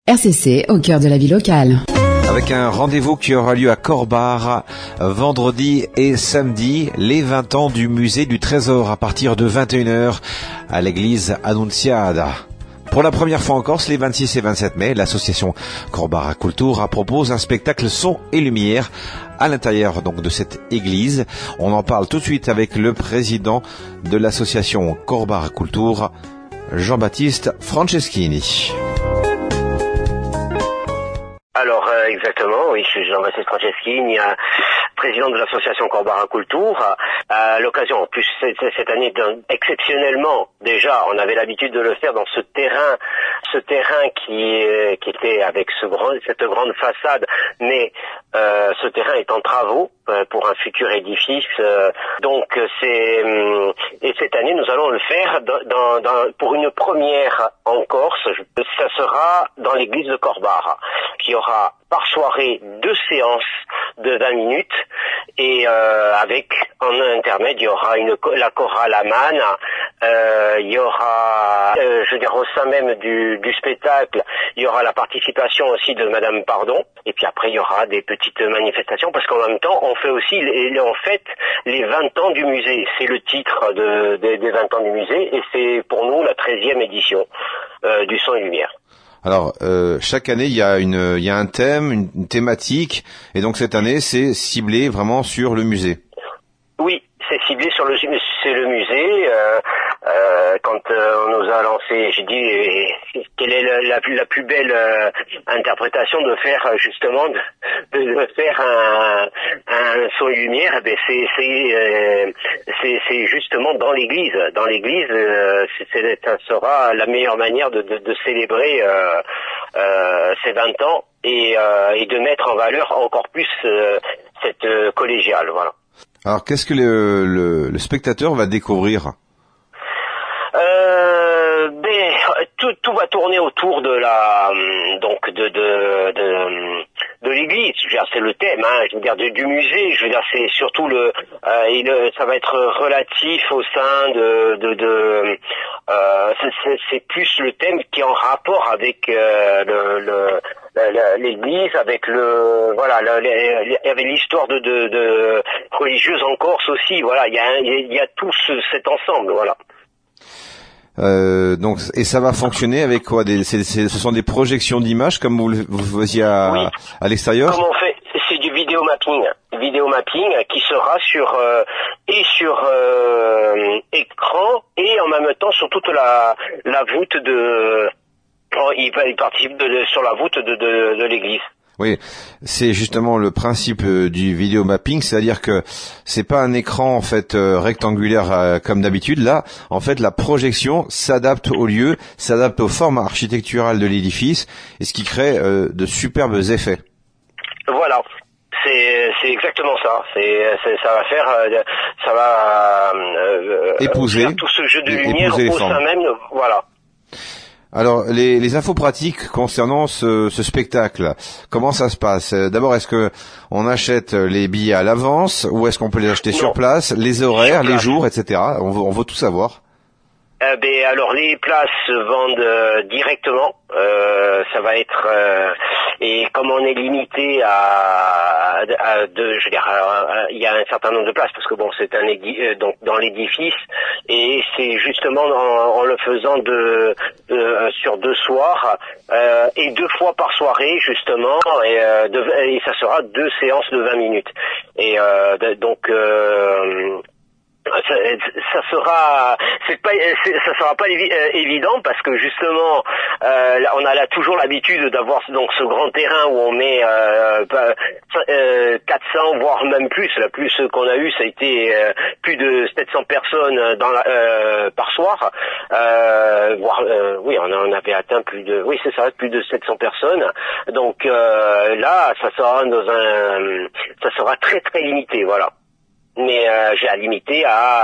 RCC au cœur de la vie locale. Avec un rendez-vous qui aura lieu à Corbar vendredi et samedi, les 20 ans du musée du Trésor à partir de 21h à l'église Annunziata. Pour la première fois en Corse, les 26 et 27 mai, l'association Corbar Cultura propose un spectacle son et lumière à l'intérieur donc de cette église. On en parle tout de suite avec le président de l'association Corbar Cultura, Jean-Baptiste Franceschini. Alors exactement, oui, je suis Jean-Baptiste Franceschini, président de l'association Corbar Cultura. À l'occasion, en plus cette année, exceptionnellement, déjà, on avait l'habitude de le faire dans ce terrain qui était avec cette grande façade, mais ce terrain est en travaux pour un futur édifice. Donc et cette année, nous allons le faire pour une première en Corse. Ça sera dans l'église de Corbar, qui aura par soirée 2 séances de 20 minutes et avec en intermède il y aura la chorale Aman, il y aura au sein même du spectacle il y aura la participation aussi de Madame Pardon, et puis après il y aura des petites manifestations parce qu'en même temps on fait aussi les 20 ans du musée. C'est le titre des 20 ans du musée et c'est pour nous la 13e édition du son et lumière. Alors, chaque année, il y a un thème, une thématique, et donc cette année, c'est ciblé vraiment sur le musée. Oui, c'est ciblé sur le musée. Quand on nous a lancé, j'ai dit quelle est la plus belle interprétation de faire justement de faire un son et lumière. Ben c'est justement dans l'église. Dans l'église, ça sera la meilleure manière de célébrer ces 20 ans et de mettre en valeur encore plus cette collégiale. Voilà. Alors, qu'est-ce que le spectateur va découvrir? Tout va tourner autour de de l'église. Je veux dire, c'est le thème, je veux dire, du musée. Je veux dire, c'est surtout ça va être relatif au sein c'est plus le thème qui est en rapport avec l'église, avec avec l'histoire de religieuse en Corse aussi. Voilà, il y a tout cet ensemble. Voilà. Donc, et ça va fonctionner avec quoi? Ce sont des projections d'images comme vous faisiez à l'extérieur? Comme on fait, c'est du vidéo mapping qui sera sur écran et en même temps sur toute la voûte il participe sur la voûte de l'église. Oui, c'est justement le principe du vidéo mapping, c'est-à-dire que c'est pas un écran en fait rectangulaire comme d'habitude. Là, en fait, la projection s'adapte au lieu, s'adapte aux formes architecturales de l'édifice, et ce qui crée de superbes effets. Voilà. C'est exactement ça. Ça va épouser faire tout ce jeu de lumière au sein même. Voilà. Alors, les infos pratiques concernant ce spectacle, comment ça se passe? D'abord, est-ce que on achète les billets à l'avance ou est-ce qu'on peut les acheter sur place? Les horaires, les jours, etc. On veut tout savoir. Alors les places se vendent directement. Ça va être et comme on est limité il y a un certain nombre de places parce que bon c'est donc dans l'édifice et c'est justement en le faisant sur 2 soirs et 2 fois par soirée justement et ça sera 2 séances de 20 minutes et donc ça sera pas évident parce que justement on a là toujours l'habitude d'avoir donc ce grand terrain où on met 400 voire même plus. La plus qu'on a eu ça a été plus de 700 personnes par soir, oui on avait atteint plus de 700 personnes. Donc là ça sera très très limité, voilà. Mais j'ai à limiter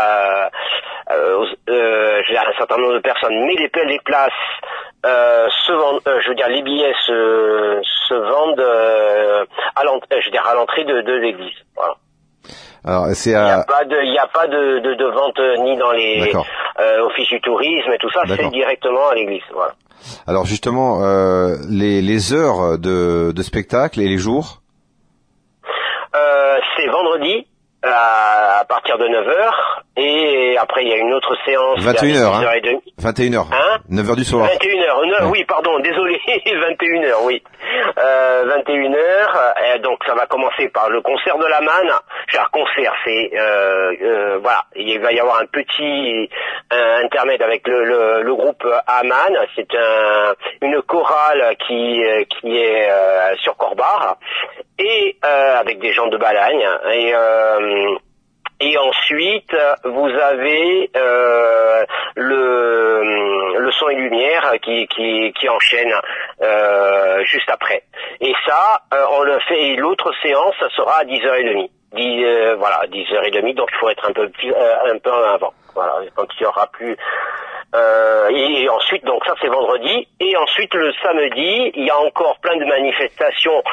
j'ai un certain nombre de personnes. Mais les places se vendent, les billets se vendent à l'entrée de l'église. Voilà. Alors, c'est Il n'y a pas de vente ni dans les offices du tourisme et tout ça, c'est directement à l'église. Voilà. Alors justement, les heures de spectacle et les jours? C'est vendredi à partir de 9h et après il y a une autre séance 21h, 10h30. 21h, 9h du soir. 21h, oui pardon, désolé, 21h, oui. 21h, donc ça va commencer par le concert de la manne. Concert, c'est voilà, il va y avoir un petit intermède avec le groupe Aman. C'est une chorale qui est sur Corbar et avec des gens de Balagne et ensuite vous avez le son et lumière qui enchaîne juste après. Et ça on le fait, et l'autre séance ça sera à 10h30. 10h30, donc il faut être un peu avant. Voilà, quand il y aura plus et ensuite, donc ça c'est vendredi, et ensuite le samedi, il y a encore plein de manifestations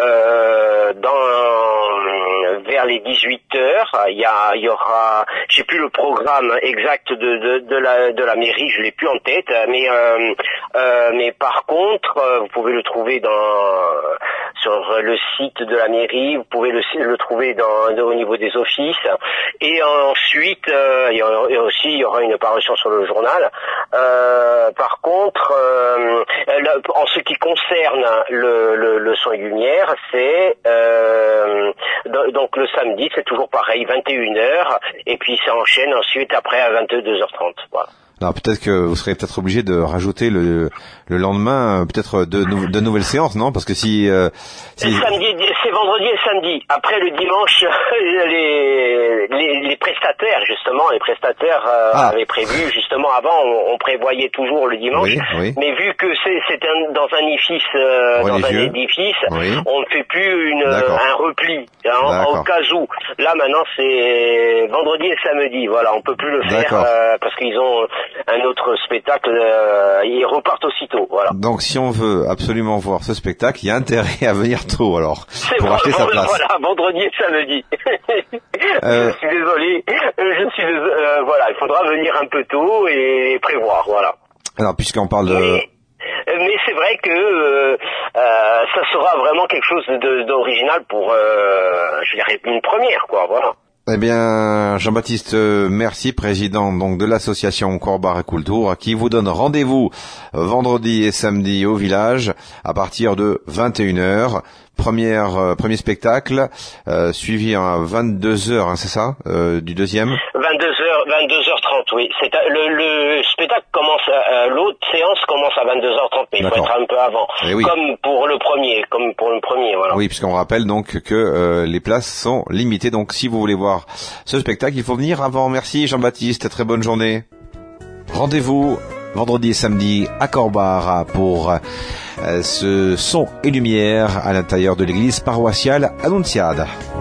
vers les 18h. Il y aura, j'ai plus le programme exact de la mairie, je l'ai plus en tête, mais par contre, vous pouvez le trouver sur le site de la mairie, vous pouvez le trouver au niveau des offices, et ensuite il y aura une parution sur le journal. Par contre, en ce qui concerne le son et lumière, c'est donc le samedi, c'est toujours pareil, 21h, et puis ça enchaîne ensuite après à 22h30. Voilà. Alors peut-être que vous serez peut-être obligé de rajouter le lendemain peut-être de nouvelles séances, non? Parce que si samedi, c'est vendredi et samedi. Après le dimanche, les prestataires avaient prévu justement avant, on prévoyait toujours le dimanche, mais vu que c'est dans un édifice, on ne fait plus un repli au cas où. Là maintenant c'est vendredi et samedi. Voilà, on peut plus le faire parce qu'ils ont un autre spectacle, ils repartent aussitôt, voilà. Donc si on veut absolument voir ce spectacle, il y a intérêt à venir tôt alors pour acheter sa place. Voilà, vendredi et samedi. Je suis désolé, voilà, il faudra venir un peu tôt et prévoir, voilà. Alors puisqu'on parle mais c'est vrai que ça sera vraiment quelque chose d'original pour, je dirais, une première, quoi, voilà. Eh bien, Jean-Baptiste, merci, président donc de l'association Corbar Kultur, qui vous donne rendez-vous vendredi et samedi au village à partir de 21h. Premier spectacle, suivi à 22h, c'est ça, du deuxième? 22h30, oui. Le spectacle commence, l'autre séance commence à 22h30, mais il faut être un peu avant. Comme pour le premier, voilà. Oui, puisqu'on rappelle donc que les places sont limitées, donc si vous voulez voir ce spectacle, il faut venir avant. Merci Jean-Baptiste, très bonne journée. Rendez-vous vendredi et samedi à Corbar pour ce son et lumière à l'intérieur de l'église paroissiale Annunciada.